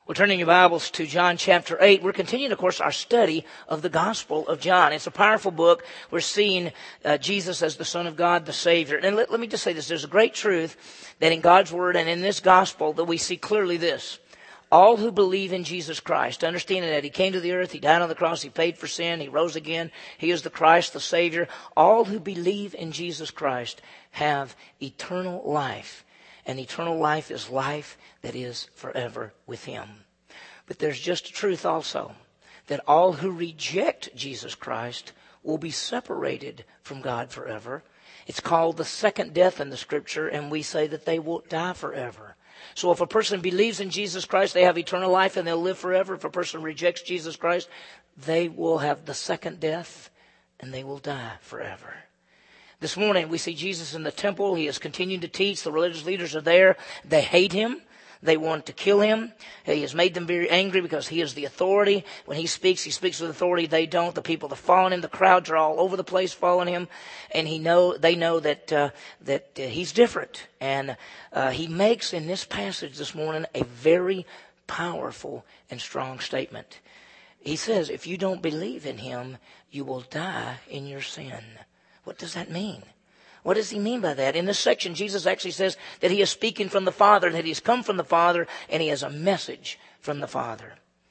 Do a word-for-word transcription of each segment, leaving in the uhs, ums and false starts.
Well, turning your Bibles to John chapter eight, we're continuing, of course, our study of the Gospel of John. It's a powerful book. We're seeing uh, Jesus as the Son of God, the Savior. And let, let me just say this. There's a great truth that in God's Word and in this Gospel that we see clearly this. All who believe in Jesus Christ, understanding that He came to the earth, He died on the cross, He paid for sin, He rose again, He is the Christ, the Savior. All who believe in Jesus Christ have eternal life. And eternal life is life that is forever with Him. But there's just a truth also, that all who reject Jesus Christ will be separated from God forever. It's called the second death in the Scripture, and we say that they will die forever. So if a person believes in Jesus Christ, they have eternal life and they'll live forever. If a person rejects Jesus Christ, they will have the second death and they will die forever. This morning we see Jesus in the temple. He is continuing to teach. The religious leaders are there. They hate Him. They want to kill Him. He has made them very angry because He is the authority. When He speaks, He speaks with authority. They don't. The people that follow Him, the crowds are all over the place following Him. And he know, they know that, uh, that uh, He's different. And uh, He makes in this passage this morning a very powerful and strong statement. He says, if you don't believe in Him, you will die in your sin. What does that mean? What does He mean by that? In this section, Jesus actually says that He is speaking from the Father, that He's come from the Father, and He has a message from the Father.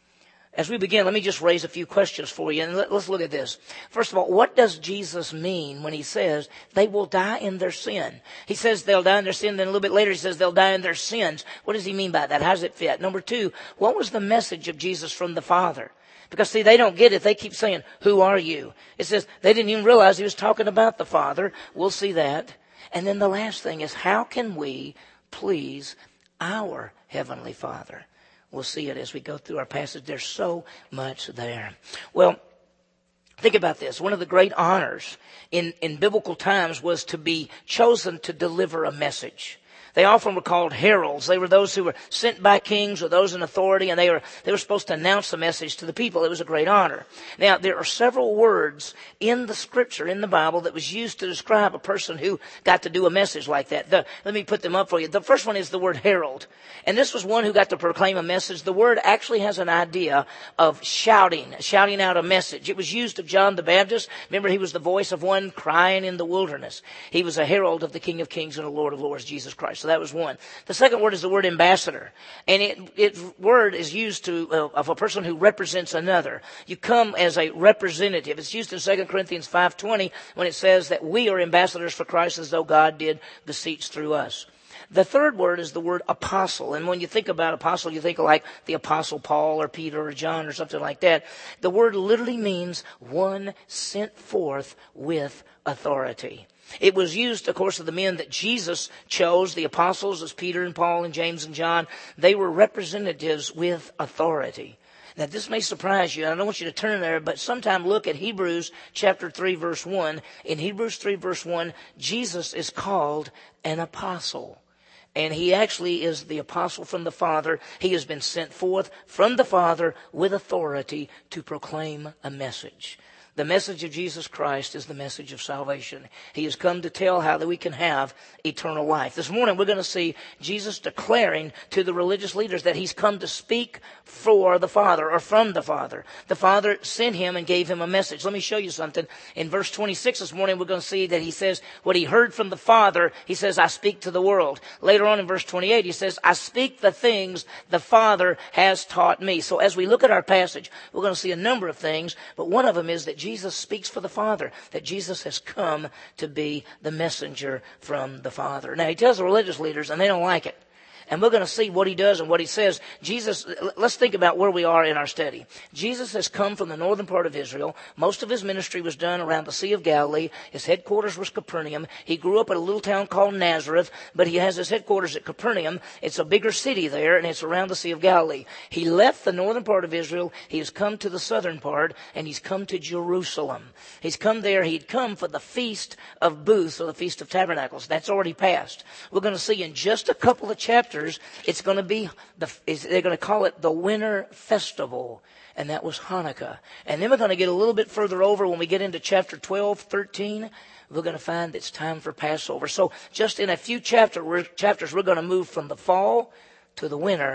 As we begin, let me just raise a few questions for you, and let's look at this. First of all, what does Jesus mean when He says they will die in their sin? He says they'll die in their sin, then a little bit later He says they'll die in their sins. What does He mean by that? How does it fit? Number two, what was the message of Jesus from the Father? Because, see, they don't get it. They keep saying, who are you? It says they didn't even realize He was talking about the Father. We'll see that. And then the last thing is, how can we please our Heavenly Father? We'll see it as we go through our passage. There's so much there. Well, think about this. One of the great honors in, in biblical times was to be chosen to deliver a message. They often were called heralds. They were those who were sent by kings or those in authority, and they were they were supposed to announce the message to the people. It was a great honor. Now, there are several words in the Scripture, in the Bible, that was used to describe a person who got to do a message like that. The, let me put them up for you. The first one is the word herald. And this was one who got to proclaim a message. The word actually has an idea of shouting, shouting out a message. It was used of John the Baptist. Remember, he was the voice of one crying in the wilderness. He was a herald of the King of Kings and the Lord of Lords, Jesus Christ. So that was one. The second word is the word ambassador. And it, it word is used to uh, of a person who represents another. You come as a representative. It's used in Second Corinthians five twenty when it says that we are ambassadors for Christ as though God did beseech through us. The third word is the word apostle. And when you think about apostle, you think of like the Apostle Paul or Peter or John or something like that. The word literally means one sent forth with authority. It was used, of course, of the men that Jesus chose, the apostles, as Peter and Paul and James and John. They were representatives with authority. Now, this may surprise you. I don't want you to turn there, but sometime look at Hebrews chapter three, verse one. In Hebrews three, verse one, Jesus is called an apostle. And He actually is the apostle from the Father. He has been sent forth from the Father with authority to proclaim a message. The message of Jesus Christ is the message of salvation. He has come to tell how that we can have eternal life. This morning we're going to see Jesus declaring to the religious leaders that He's come to speak for the Father or from the Father. The Father sent Him and gave Him a message. Let me show you something. In verse twenty-six this morning we're going to see that He says what He heard from the Father, He says, I speak to the world. Later on in verse twenty-eight He says, I speak the things the Father has taught me. So as we look at our passage, we're going to see a number of things, but one of them is that Jesus speaks for the Father, that Jesus has come to be the messenger from the Father. Now, He tells the religious leaders, and they don't like it. And we're going to see what He does and what He says. Jesus, let's think about where we are in our study. Jesus has come from the northern part of Israel. Most of His ministry was done around the Sea of Galilee. His headquarters was Capernaum. He grew up in a little town called Nazareth, but He has His headquarters at Capernaum. It's a bigger city there, and it's around the Sea of Galilee. He left the northern part of Israel. He has come to the southern part, and He's come to Jerusalem. He's come there. He'd come for the Feast of Booths, or the Feast of Tabernacles. That's already passed. We're going to see in just a couple of chapters it's going to be, the, they're going to call it the Winter Festival, and that was Hanukkah. And then we're going to get a little bit further over when we get into chapter twelve, thirteen. We're going to find it's time for Passover. So just in a few chapter, chapters, we're going to move from the fall to the winter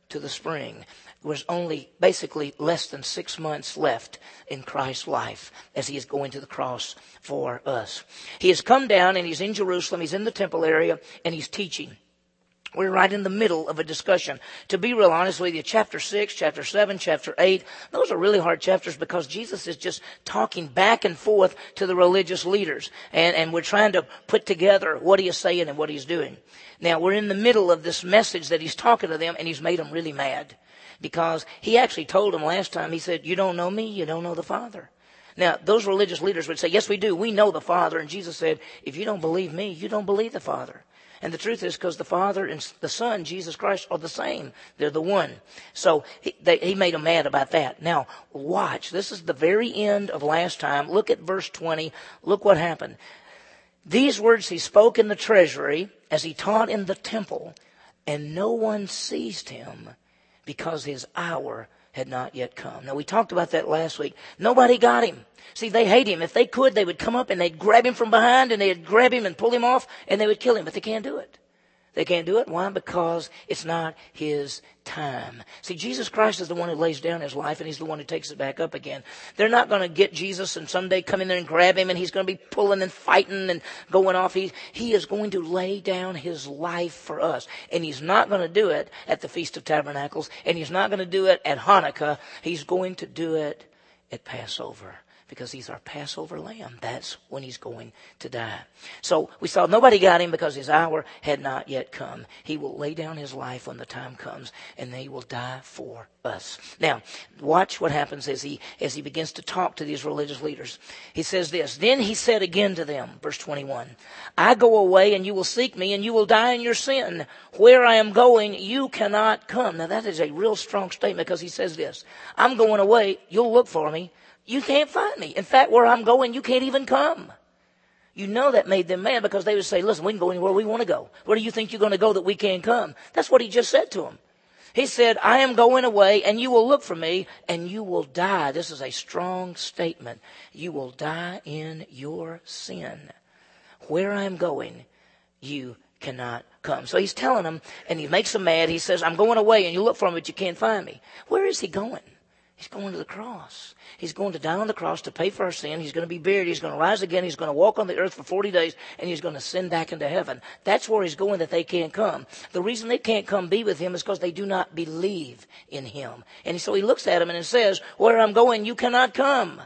to the spring. There was only basically less than six months left in Christ's life as he is going to the cross for us. He has come down and he's in Jerusalem. He's in the temple area and he's teaching. We're right in the middle of a discussion. To be real honest with you, chapter six, chapter seven, chapter eight, those are really hard chapters because Jesus is just talking back and forth to the religious leaders. And, and we're trying to put together what he is saying and what he's doing. Now, we're in the middle of this message that he's talking to them, and he's made them really mad. Because he actually told them last time, he said, you don't know me, you don't know the Father. Now, those religious leaders would say, yes, we do. We know the Father. And Jesus said, if you don't believe me, you don't believe the Father. And the truth is because the Father and the Son, Jesus Christ, are the same. They're the one. So he, they, he made them mad about that. Now, watch. This is the very end of last time. Look at verse twenty. Look what happened. These words he spoke in the treasury as he taught in the temple, and no one seized him because his hour had not yet come. Now, we talked about that last week. Nobody got him. See, they hate him. If they could, they would come up and they'd grab him from behind and they'd grab him and pull him off and they would kill him. But they can't do it. They can't do it. Why? Because it's not his time. See, Jesus Christ is the one who lays down his life and he's the one who takes it back up again. They're not going to get Jesus and someday come in there and grab him and he's going to be pulling and fighting and going off. He, he is going to lay down his life for us. And he's not going to do it at the Feast of Tabernacles. And he's not going to do it at Hanukkah. He's going to do it at Passover. Because he's our Passover lamb. That's when he's going to die. So we saw nobody got him because his hour had not yet come. He will lay down his life when the time comes, and he will die for us. Now, watch what happens as he as he begins to talk to these religious leaders. He says this, then he said again to them, verse twenty-one, I go away and you will seek me and you will die in your sin. Where I am going, you cannot come. Now that is a real strong statement because he says this, I'm going away, you'll look for me. You can't find me. In fact, where I'm going, you can't even come. You know that made them mad because they would say, listen, we can go anywhere we want to go. Where do you think you're going to go that we can't come? That's what he just said to them. He said, I am going away and you will look for me and you will die. This is a strong statement. You will die in your sin. Where I am going, you cannot come. So he's telling them and he makes them mad. He says, I'm going away and you look for me, but you can't find me. Where is he going? He's going to the cross. He's going to die on the cross to pay for our sin. He's going to be buried. He's going to rise again. He's going to walk on the earth for forty days, and he's going to send back into heaven. That's where he's going that they can't come. The reason they can't come be with him is because they do not believe in him. And so he looks at them and says, where I'm going, you cannot come.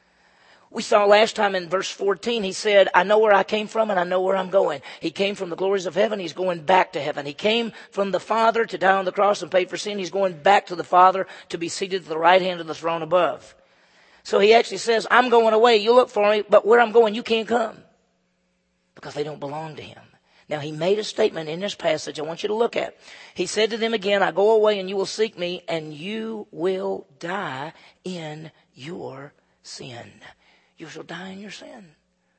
We saw last time in verse fourteen, he said, I know where I came from and I know where I'm going. He came from the glories of heaven. He's going back to heaven. He came from the Father to die on the cross and pay for sin. He's going back to the Father to be seated at the right hand of the throne above. So he actually says, I'm going away. You look for me, but where I'm going, you can't come. Because they don't belong to him. Now, he made a statement in this passage I want you to look at. He said to them again, I go away and you will seek me and you will die in your sin. You shall die in your sin.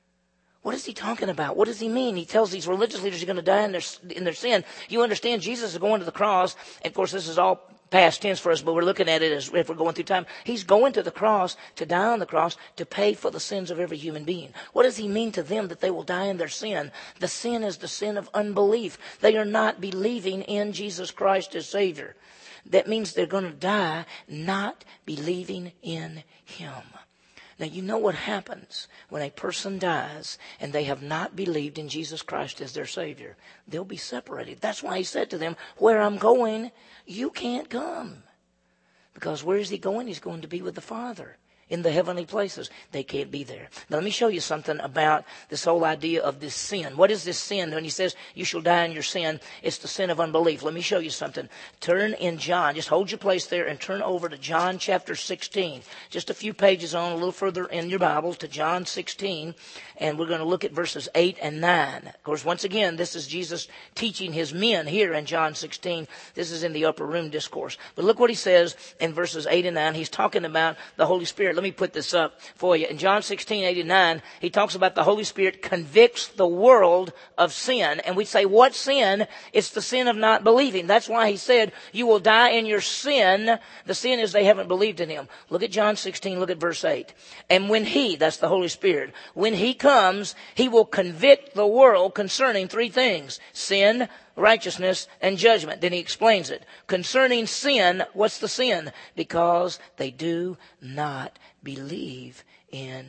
What is he talking about? What does he mean? He tells these religious leaders you're going to die in their, in their sin. You understand Jesus is going to the cross. And of course, this is all past tense for us, but we're looking at it as if we're going through time. He's going to the cross to die on the cross to pay for the sins of every human being. What does he mean to them that they will die in their sin? The sin is the sin of unbelief. They are not believing in Jesus Christ as Savior. That means they're going to die not believing in him. Now, you know what happens when a person dies and they have not believed in Jesus Christ as their Savior. They'll be separated. That's why he said to them, where I'm going, you can't come. Because where is he going? He's going to be with the Father in the heavenly places. They can't be there. Now, let me show you something about this whole idea of this sin. What is this sin? When he says you shall die in your sin, it's the sin of unbelief. Let me show you something. Turn in John. Just hold your place there and turn over to John chapter sixteen. Just a few pages on, a little further in your Bible to John sixteen. And we're going to look at verses eight and nine. Of course, once again, this is Jesus teaching his men here in John sixteen. This is in the upper room discourse. But look what he says in verses eight and nine. He's talking about the Holy Spirit. Let me put this up for you. In John sixteen, eight and nine, he talks about the Holy Spirit convicts the world of sin. And we say, what sin? It's the sin of not believing. That's why he said, you will die in your sin. The sin is they haven't believed in him. Look at John sixteen, look at verse eight. And when he, that's the Holy Spirit, when he comes, he will convict the world concerning three things: sin, righteousness, and judgment. Then he explains it. Concerning sin, what's the sin? Because they do not believe in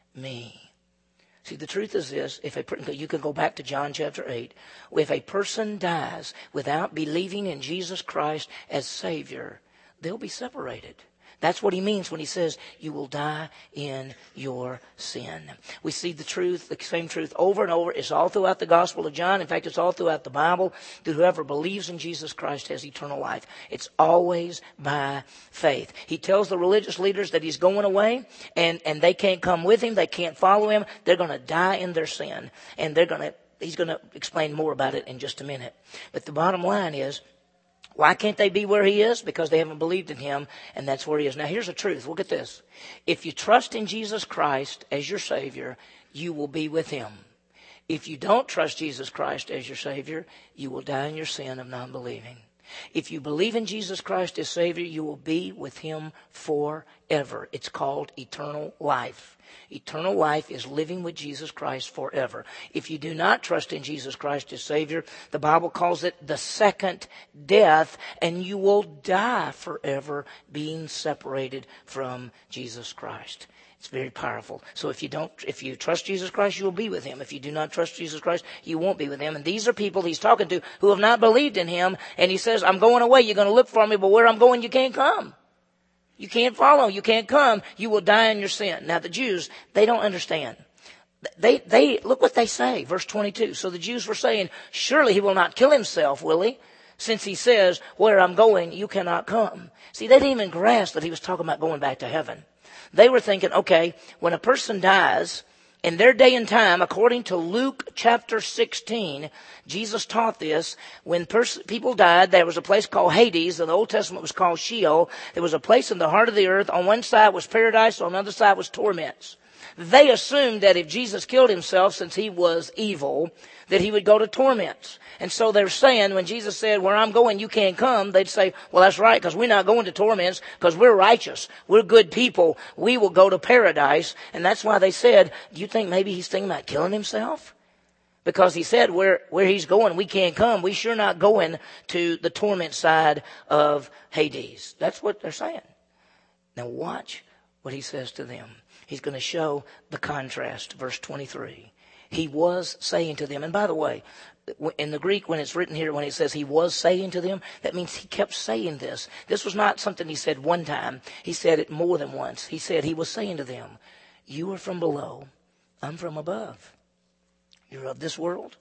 me. See, the truth is this. If a, you can go back to John chapter eight. If a person dies without believing in Jesus Christ as Savior, they'll be separated. That's what he means when he says you will die in your sin. We see the truth, the same truth over and over. It's all throughout the Gospel of John. In fact, it's all throughout the Bible that whoever believes in Jesus Christ has eternal life. It's always by faith. He tells the religious leaders that he's going away and, and they can't come with him. They can't follow him. They're going to die in their sin. And they're going to, he's going to explain more about it in just a minute. But the bottom line is, why can't they be where he is? Because they haven't believed in him, and that's where he is. Now, here's the truth. Look at this. If you trust in Jesus Christ as your Savior, you will be with him. If you don't trust Jesus Christ as your Savior, you will die in your sin of non-believing. If you believe in Jesus Christ as Savior, you will be with him forever. It's called eternal life. Eternal life is living with Jesus Christ forever. If you do not trust in Jesus Christ as Savior, the Bible calls it the second death, and you will die forever being separated from Jesus Christ. It's very powerful. So if you don't, if you trust Jesus Christ, you will be with him. If you do not trust Jesus Christ, you won't be with him. And these are people he's talking to who have not believed in him. And he says, I'm going away. You're going to look for me, but where I'm going, you can't come. You can't follow. You can't come. You will die in your sin. Now the Jews, they don't understand. They, they, look what they say. Verse twenty-two. So the Jews were saying, surely he will not kill himself, will he? Since he says, where I'm going, you cannot come. See, they didn't even grasp that he was talking about going back to heaven. They were thinking, okay, when a person dies, in their day and time, according to Luke chapter sixteen, Jesus taught this. When pers- people died, there was a place called Hades. In the Old Testament, it was called Sheol. There was a place in the heart of the earth. On one side was paradise. On the other side was torments. They assumed that if Jesus killed himself, since he was evil, that he would go to torments. And so they're saying, when Jesus said, where I'm going, you can't come, they'd say, well, that's right, because we're not going to torments, because we're righteous. We're good people. We will go to paradise. And that's why they said, do you think maybe he's thinking about killing himself? Because he said where, where he's going, we can't come. We sure not going to the torment side of Hades. That's what they're saying. Now watch what he says to them. He's going to show the contrast. Verse twenty-three. He was saying to them, and by the way, in the Greek, when it's written here, when it says he was saying to them, that means he kept saying this. This was not something he said one time. He said it more than once. He said he was saying to them, you are from below, I'm from above. You're of this world,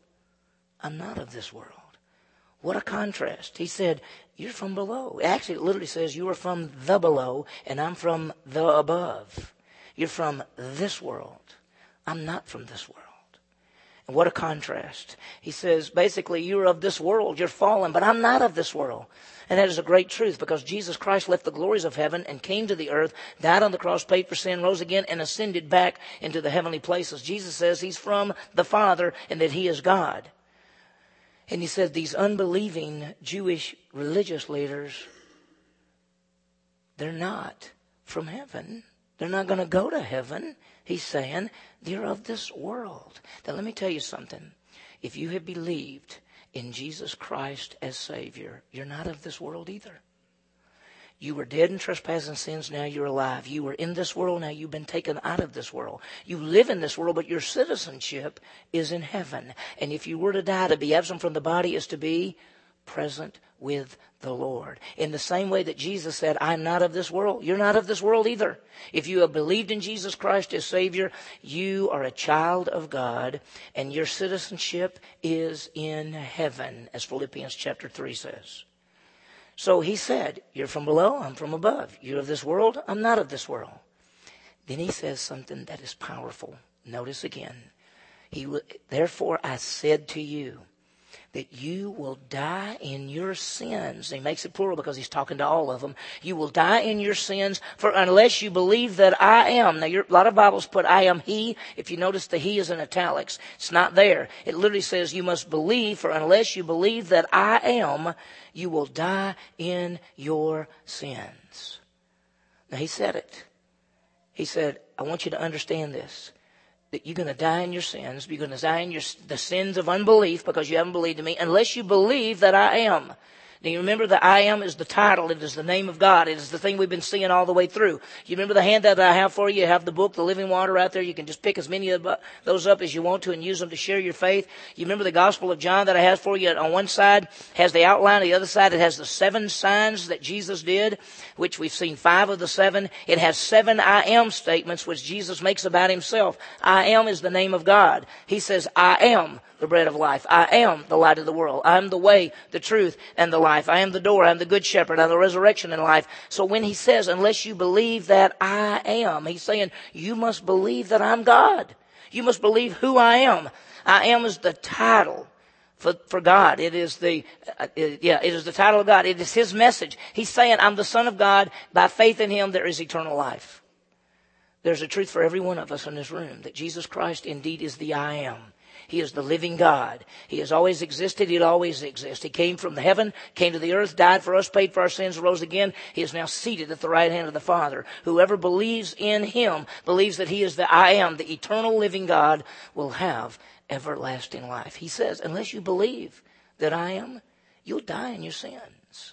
I'm not of this world. What a contrast. He said, you're from below. Actually, it literally says you are from the below, and I'm from the above. You're from this world. I'm not from this world. And what a contrast. He says, basically, you're of this world. You're fallen, but I'm not of this world. And that is a great truth, because Jesus Christ left the glories of heaven and came to the earth, died on the cross, paid for sin, rose again, and ascended back into the heavenly places. Jesus says he's from the Father and that he is God. And he said these unbelieving Jewish religious leaders, they're not from heaven. They're not going to go to heaven. He's saying they're of this world. Now let me tell you something. If you have believed in Jesus Christ as Savior, you're not of this world either. You were dead in trespasses and sins, now you're alive. You were in this world, now you've been taken out of this world. You live in this world, but your citizenship is in heaven. And if you were to die, to be absent from the body is to be present with the Lord. In the same way that Jesus said, I'm not of this world, you're not of this world either. If you have believed in Jesus Christ as Savior, you are a child of God, and your citizenship is in heaven, as Philippians chapter three says. So he said, you're from below, I'm from above. You're of this world, I'm not of this world. Then he says something that is powerful. Notice again. He, therefore I said to you, that you will die in your sins. He makes it plural because he's talking to all of them. You will die in your sins, for unless you believe that I am. Now, a lot of Bibles put I am he. If you notice, the he is in italics. It's not there. It literally says you must believe, for unless you believe that I am, you will die in your sins. Now, he said it. He said, I want you to understand this. that you're going to die in your sins. You're going to die in your, the sins of unbelief because you haven't believed in me unless you believe that I am. Now you remember that I am is the title. It is the name of God. It is the thing we've been seeing all the way through. You remember the handout that I have for you? You have the book, The Living Water, out there. You can just pick as many of those up as you want to and use them to share your faith. You remember the Gospel of John that I have for you? On one side has the outline. On the other side it has the seven signs that Jesus did, which we've seen five of the seven. It has seven I am statements which Jesus makes about himself. I am is the name of God. He says, I am the bread of life. I am the light of the world. I am the way, the truth, and the life. I am the door. I am the good shepherd. I am the resurrection and life. So when he says, unless you believe that I am, he's saying, you must believe that I'm God. You must believe who I am. I am is the title for, for God. It is the, uh, it, yeah, it is the title of God. It is his message. He's saying, I'm the Son of God. By faith in him, there is eternal life. There's a truth for every one of us in this room that Jesus Christ indeed is the I am. He is the living God. He has always existed. He'll always exist. He came from the heaven, came to the earth, died for us, paid for our sins, rose again. He is now seated at the right hand of the Father. Whoever believes in him, believes that he is the I am, the eternal living God, will have everlasting life. He says, unless you believe that I am, you'll die in your sins.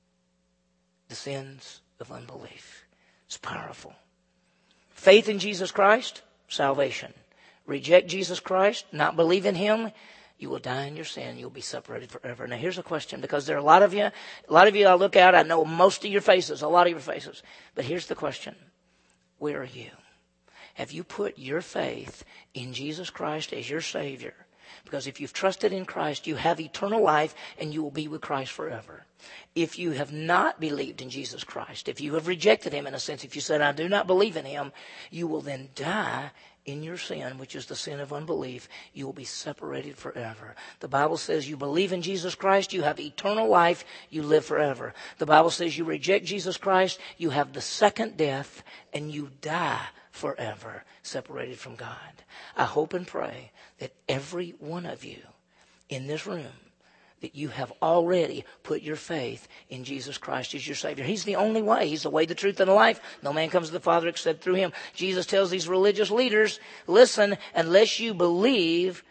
The sins of unbelief. It's powerful. Faith in Jesus Christ, salvation. Reject Jesus Christ, not believe in him, you will die in your sin. You'll be separated forever. Now here's a question, because there are a lot of you, a lot of you I look out, I know most of your faces, a lot of your faces. But here's the question. Where are you? Have you put your faith in Jesus Christ as your Savior? Because if you've trusted in Christ, you have eternal life and you will be with Christ forever. If you have not believed in Jesus Christ, if you have rejected him in a sense, if you said, I do not believe in him, you will then die in your sin, which is the sin of unbelief. You will be separated forever. The Bible says you believe in Jesus Christ, you have eternal life, you live forever. The Bible says you reject Jesus Christ, you have the second death, and you die forever, separated from God. I hope and pray that every one of you in this room, that you have already put your faith in Jesus Christ as your Savior. He's the only way. He's the way, the truth, and the life. No man comes to the Father except through him. Jesus tells these religious leaders, listen, unless you believe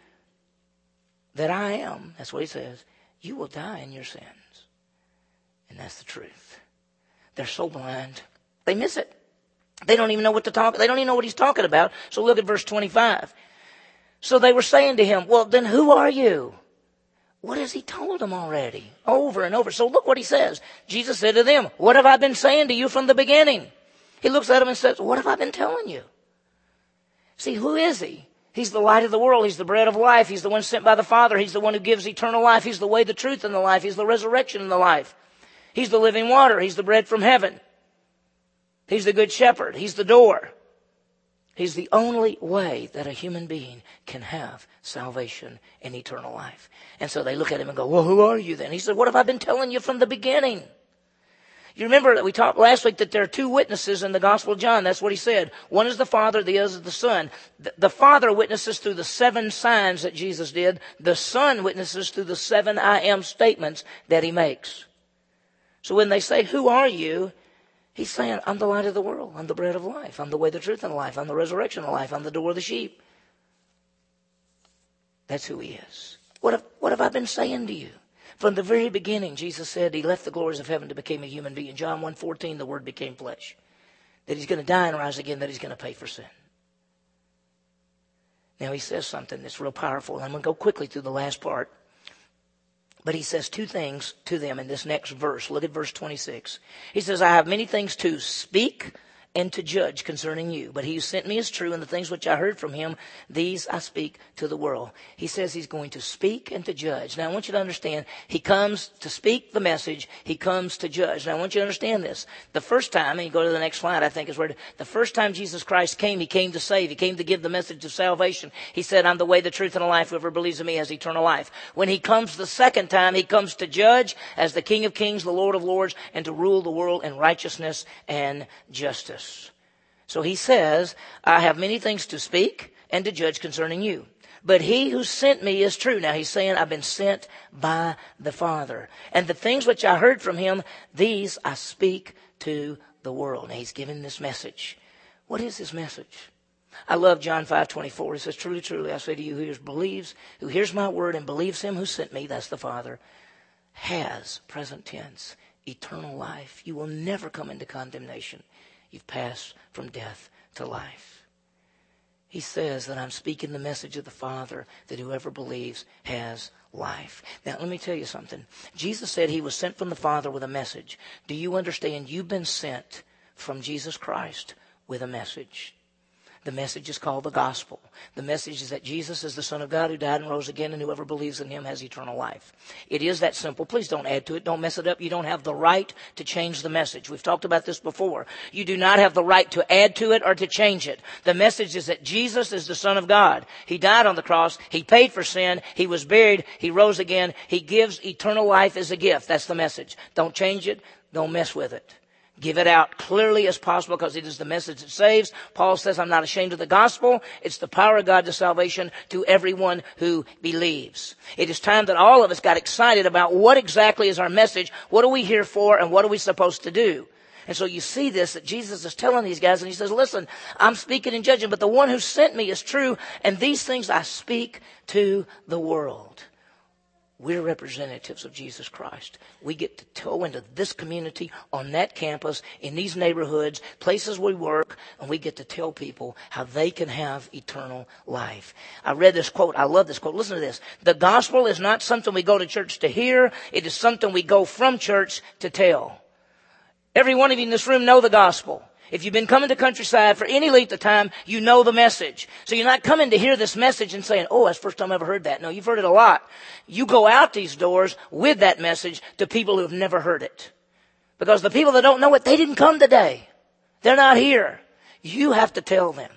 that I am, that's what he says, you will die in your sins. And that's the truth. They're so blind. They miss it. They don't even know what to talk. They don't even know what he's talking about. So look at verse twenty-five. So they were saying to him, well, then who are you? What has he told them already? Over and over. So look what he says. Jesus said to them, what have I been saying to you from the beginning? He looks at them and says, what have I been telling you? See, who is he? He's the light of the world. He's the bread of life. He's the one sent by the Father. He's the one who gives eternal life. He's the way, the truth, and the life. He's the resurrection and the life. He's the living water. He's the bread from heaven. He's the good shepherd. He's the door. He's the only way that a human being can have salvation and eternal life. And so they look at him and go, well, who are you then? He said, what have I been telling you from the beginning? You remember that we talked last week that there are two witnesses in the Gospel of John. That's what he said. One is the Father, the other is the Son. The, the Father witnesses through the seven signs that Jesus did. The Son witnesses through the seven I am statements that he makes. So when they say, who are you? He's saying, I'm the light of the world. I'm the bread of life. I'm the way, the truth, and the life. I'm the resurrection of life. I'm the door of the sheep. That's who he is. What have, what have I been saying to you? From the very beginning, Jesus said he left the glories of heaven to become a human being. John one fourteen, the word became flesh. That he's going to die and rise again, that he's going to pay for sin. Now he says something that's real powerful. And I'm going to go quickly through the last part. But he says two things to them in this next verse. Look at verse twenty-six. He says, I have many things to speak and to judge concerning you. But he who sent me is true, and the things which I heard from him, these I speak to the world. He says he's going to speak and to judge. Now I want you to understand, he comes to speak the message, he comes to judge. Now I want you to understand this. The first time, and you go to the next slide, I think is where, the first time Jesus Christ came, he came to save. He came to give the message of salvation. He said, I'm the way, the truth, and the life. Whoever believes in me has eternal life. When he comes the second time, he comes to judge as the King of kings, the Lord of lords, and to rule the world in righteousness and justice. So he says, I have many things to speak and to judge concerning you. But he who sent me is true. Now he's saying, I've been sent by the Father. And the things which I heard from him, these I speak to the world. Now he's giving this message. What is this message? I love John five twenty-four. It says, truly, truly, I say to you, who hears, believes, who hears my word and believes him who sent me, that's the Father, has, present tense, eternal life. You will never come into condemnation. You've passed from death to life. He says that I'm speaking the message of the Father, that whoever believes has life. Now, let me tell you something. Jesus said he was sent from the Father with a message. Do you understand? You've been sent from Jesus Christ with a message. The message is called the gospel. The message is that Jesus is the Son of God who died and rose again, and whoever believes in him has eternal life. It is that simple. Please don't add to it. Don't mess it up. You don't have the right to change the message. We've talked about this before. You do not have the right to add to it or to change it. The message is that Jesus is the Son of God. He died on the cross. He paid for sin. He was buried. He rose again. He gives eternal life as a gift. That's the message. Don't change it. Don't mess with it. Give it out clearly as possible, because it is the message that saves. Paul says, I'm not ashamed of the gospel. It's the power of God to salvation to everyone who believes. It is time that all of us got excited about what exactly is our message, what are we here for, and what are we supposed to do. And so you see this, that Jesus is telling these guys, and he says, listen, I'm speaking and judging, but the one who sent me is true, and these things I speak to the world. We're representatives of Jesus Christ. We get to go into this community, on that campus, in these neighborhoods, places we work, and we get to tell people how they can have eternal life. I read this quote. I love this quote. Listen to this. The gospel is not something we go to church to hear. It is something we go from church to tell. Every one of you in this room know the gospel. If you've been coming to Countryside for any length of time, you know the message. So you're not coming to hear this message and saying, oh, that's the first time I ever heard that. No, you've heard it a lot. You go out these doors with that message to people who have never heard it. Because the people that don't know it, they didn't come today. They're not here. You have to tell them.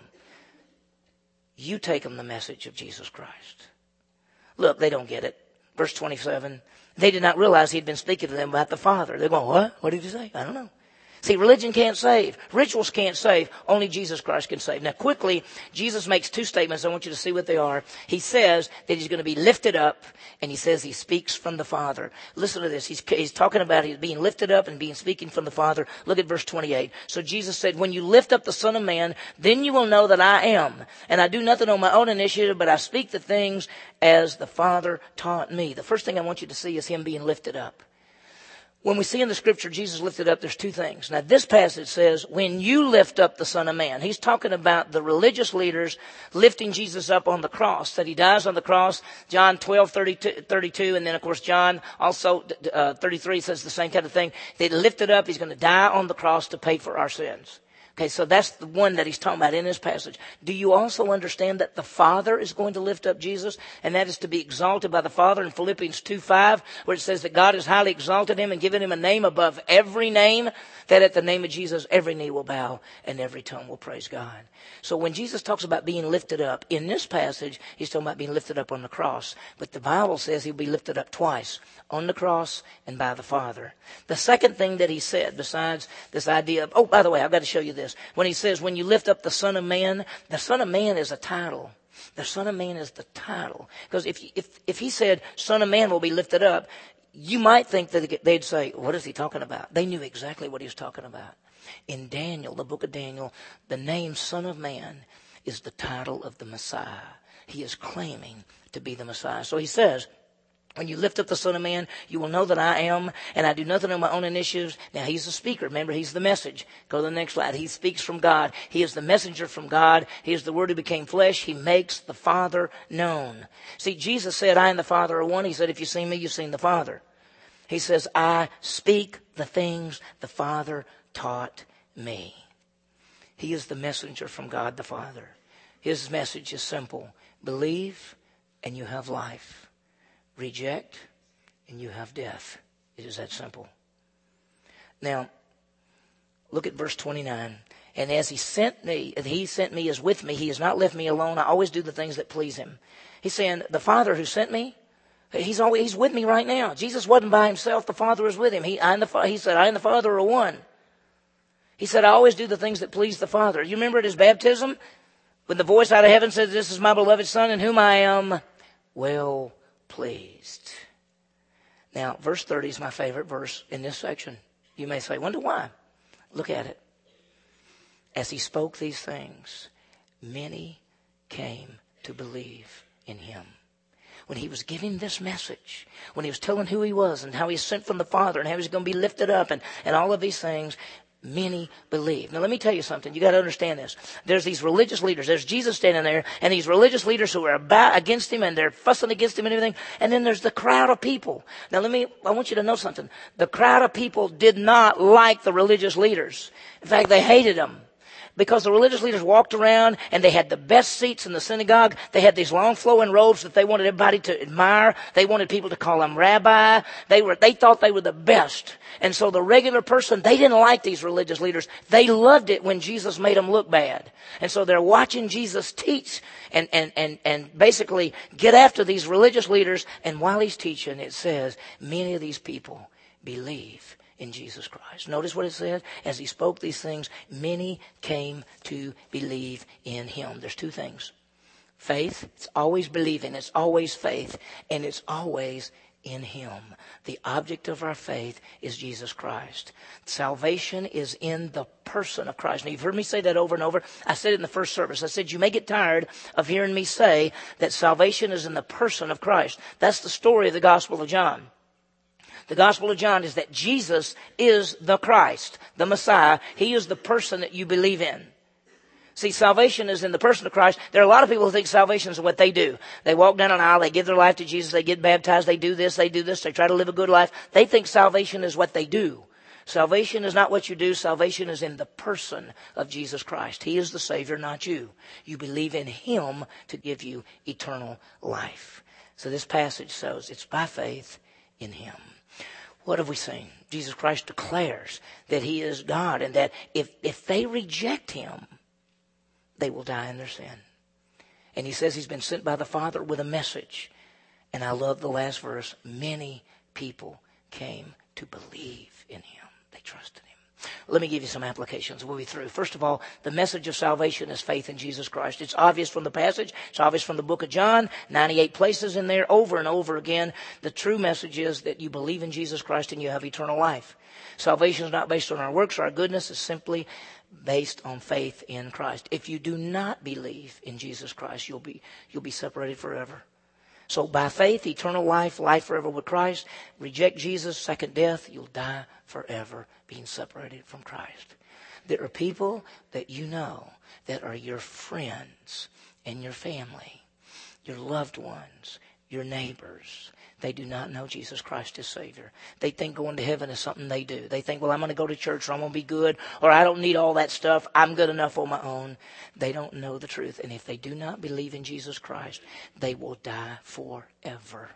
You take them the message of Jesus Christ. Look, they don't get it. Verse twenty-seven, they did not realize he'd been speaking to them about the Father. They're going, what? What did he say? I don't know. See, religion can't save. Rituals can't save. Only Jesus Christ can save. Now, quickly, Jesus makes two statements. I want you to see what they are. He says that he's going to be lifted up, and he says he speaks from the Father. Listen to this. He's, he's talking about he's being lifted up and being speaking from the Father. Look at verse twenty-eight. So Jesus said, when you lift up the Son of Man, then you will know that I am. And I do nothing on my own initiative, but I speak the things as the Father taught me. The first thing I want you to see is him being lifted up. When we see in the scripture Jesus lifted up, there's two things. Now, this passage says, when you lift up the Son of Man, he's talking about the religious leaders lifting Jesus up on the cross, that he dies on the cross. John twelve, thirty-two, and then, of course, John also uh, thirty-three says the same kind of thing. They lifted up, he's going to die on the cross to pay for our sins. Okay, so that's the one that he's talking about in this passage. Do you also understand that the Father is going to lift up Jesus? And that is to be exalted by the Father in Philippians two five, where it says that God has highly exalted him and given him a name above every name, that at the name of Jesus every knee will bow and every tongue will praise God. So when Jesus talks about being lifted up, in this passage, he's talking about being lifted up on the cross. But the Bible says he'll be lifted up twice, on the cross and by the Father. The second thing that he said, besides this idea of, oh, by the way, I've got to show you this. When he says, when you lift up the Son of Man, the Son of Man is a title. The Son of Man is the title. Because if, if, if he said, Son of Man will be lifted up, you might think that they'd say, what is he talking about? They knew exactly what he was talking about. In Daniel, the book of Daniel, the name Son of Man is the title of the Messiah. He is claiming to be the Messiah. So he says, when you lift up the Son of Man, you will know that I am, and I do nothing on my own initiatives. Now, he's the speaker. Remember, he's the message. Go to the next slide. He speaks from God. He is the messenger from God. He is the Word who became flesh. He makes the Father known. See, Jesus said, I and the Father are one. He said, if you've seen me, you've seen the Father. He says, I speak the things the Father taught me. He is the messenger from God the Father. His message is simple. Believe, and you have life. Reject, and you have death. It is that simple. Now, look at verse twenty-nine. And as he sent me, and he sent me is with me. He has not left me alone. I always do the things that please him. He's saying, the Father who sent me, he's always, he's with me right now. Jesus wasn't by himself. The Father was with him. He, I and the, he said, I and the Father are one. He said, I always do the things that please the Father. You remember at his baptism, when the voice out of heaven said, this is my beloved Son in whom I am well pleased. Now, verse thirty is my favorite verse in this section. You may say, wonder why. Look at it. As he spoke these things, many came to believe in him. When he was giving this message, when he was telling who he was and how he was sent from the Father and how he was going to be lifted up and, and all of these things, many believed. Now let me tell you something. You got to understand this. There's these religious leaders. There's Jesus standing there and these religious leaders who are about against him and they're fussing against him and everything. And then there's the crowd of people. Now let me, I want you to know something. The crowd of people did not like the religious leaders. In fact, they hated them. Because the religious leaders walked around and they had the best seats in the synagogue. They had these long flowing robes that they wanted everybody to admire. They wanted people to call them rabbi. They were, they thought they were the best. And so the regular person, they didn't like these religious leaders. They loved it when Jesus made them look bad. And so they're watching Jesus teach and, and, and, and basically get after these religious leaders. And while he's teaching, it says, many of these people believe in Jesus Christ. Notice what it said. As he spoke these things, many came to believe in him. There's two things. Faith, it's always believing. It's always faith. And it's always in him. The object of our faith is Jesus Christ. Salvation is in the person of Christ. Now, you've heard me say that over and over. I said it in the first service. I said you may get tired of hearing me say that salvation is in the person of Christ. That's the story of the Gospel of John. The Gospel of John is that Jesus is the Christ, the Messiah. He is the person that you believe in. See, salvation is in the person of Christ. There are a lot of people who think salvation is what they do. They walk down an aisle, they give their life to Jesus, they get baptized, they do this, they do this, they try to live a good life. They think salvation is what they do. Salvation is not what you do. Salvation is in the person of Jesus Christ. He is the Savior, not you. You believe in him to give you eternal life. So this passage says it's by faith in him. What have we seen? Jesus Christ declares that he is God and that if, if they reject him, they will die in their sin. And he says he's been sent by the Father with a message. And I love the last verse. Many people came to believe in him. They trusted him. Let me give you some applications. We'll be through. First of all, the message of salvation is faith in Jesus Christ. It's obvious from the passage. It's obvious from the book of John. ninety-eight places in there over and over again. The true message is that you believe in Jesus Christ and you have eternal life. Salvation is not based on our works or our goodness. It's simply based on faith in Christ. If you do not believe in Jesus Christ, you'll be, you'll be separated forever. So by faith, eternal life, life forever with Christ. Reject Jesus, second death, you'll die forever being separated from Christ. There are people that you know that are your friends and your family, your loved ones, your neighbors. They do not know Jesus Christ as Savior. They think going to heaven is something they do. They think, well, I'm going to go to church or I'm going to be good or I don't need all that stuff. I'm good enough on my own. They don't know the truth. And if they do not believe in Jesus Christ, they will die forever.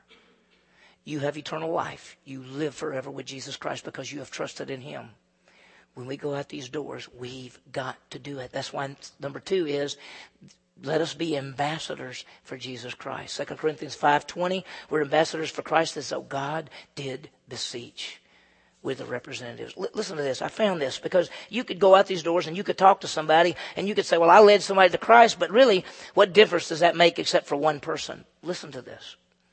You have eternal life. You live forever with Jesus Christ because you have trusted in him. When we go out these doors, we've got to do it. That's why number two is, let us be ambassadors for Jesus Christ. Second Corinthians five twenty, we're ambassadors for Christ as though God did beseech with the representatives. L- listen to this. I found this because you could go out these doors and you could talk to somebody and you could say, well, I led somebody to Christ, but really, what difference does that make except for one person? Listen to this.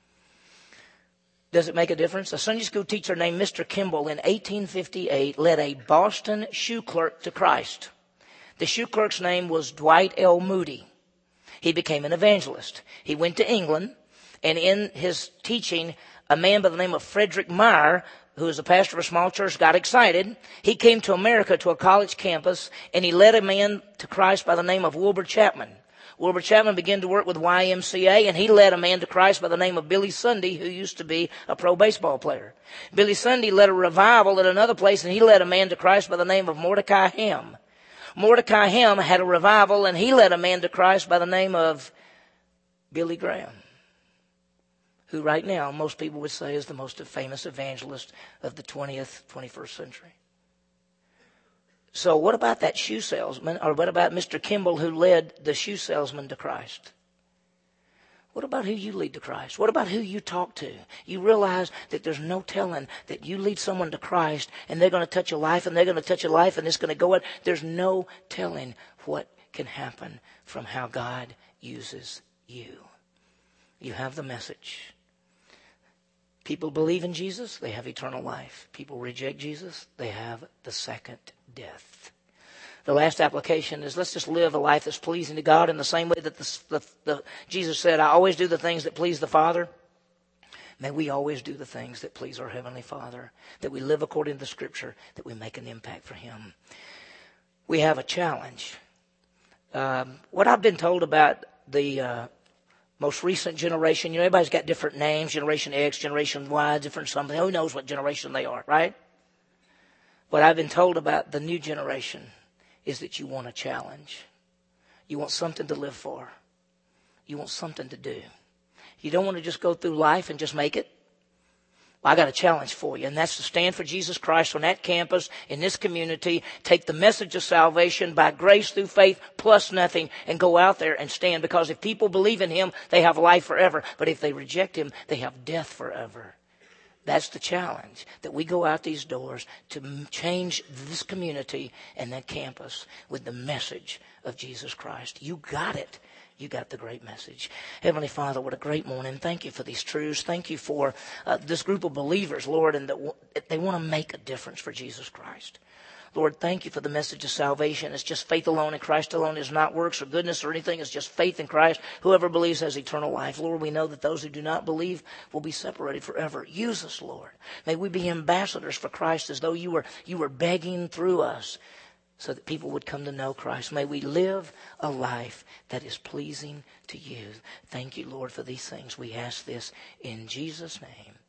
Does it make a difference? A Sunday school teacher named Mister Kimball in eighteen fifty-eight led a Boston shoe clerk to Christ. The shoe clerk's name was Dwight L. Moody. He became an evangelist. He went to England, and in his teaching, a man by the name of Frederick Meyer, who was a pastor of a small church, got excited. He came to America to a college campus, and he led a man to Christ by the name of Wilbur Chapman. Wilbur Chapman began to work with Y M C A, and he led a man to Christ by the name of Billy Sunday, who used to be a pro baseball player. Billy Sunday led a revival at another place, and he led a man to Christ by the name of Mordecai Ham. Mordecai Ham had a revival, and he led a man to Christ by the name of Billy Graham, who right now most people would say is the most famous evangelist of the twentieth, twenty-first century. So what about that shoe salesman, or what about Mister Kimball who led the shoe salesman to Christ? What about who you lead to Christ? What about who you talk to? You realize that there's no telling that you lead someone to Christ and they're going to touch a life and they're going to touch a life and it's going to go out. There's no telling what can happen from how God uses you. You have the message. People believe in Jesus, they have eternal life. People reject Jesus, they have the second death. The last application is let's just live a life that's pleasing to God in the same way that the, the, the, Jesus said, I always do the things that please the Father. May we always do the things that please our Heavenly Father, that we live according to the Scripture, that we make an impact for Him. We have a challenge. Um, what I've been told about the uh, most recent generation, you know, everybody's got different names, Generation X, Generation Y, different something. Who knows what generation they are, right? What I've been told about the new generation is that you want a challenge. You want something to live for. You want something to do. You don't want to just go through life and just make it. Well, I got a challenge for you, and that's to stand for Jesus Christ on that campus, in this community, take the message of salvation by grace through faith plus nothing, and go out there and stand. Because if people believe in Him, they have life forever. But if they reject Him, they have death forever. That's the challenge, that we go out these doors to change this community and that campus with the message of Jesus Christ. You got it. You got the great message. Heavenly Father, what a great morning. Thank you for these truths. Thank you for uh, this group of believers, Lord, and that they want to make a difference for Jesus Christ. Lord, thank you for the message of salvation. It's just faith alone in Christ alone. It's not works or goodness or anything. It's just faith in Christ. Whoever believes has eternal life. Lord, we know that those who do not believe will be separated forever. Use us, Lord. May we be ambassadors for Christ as though you were, you were begging through us, so that people would come to know Christ. May we live a life that is pleasing to you. Thank you, Lord, for these things. We ask this in Jesus' name.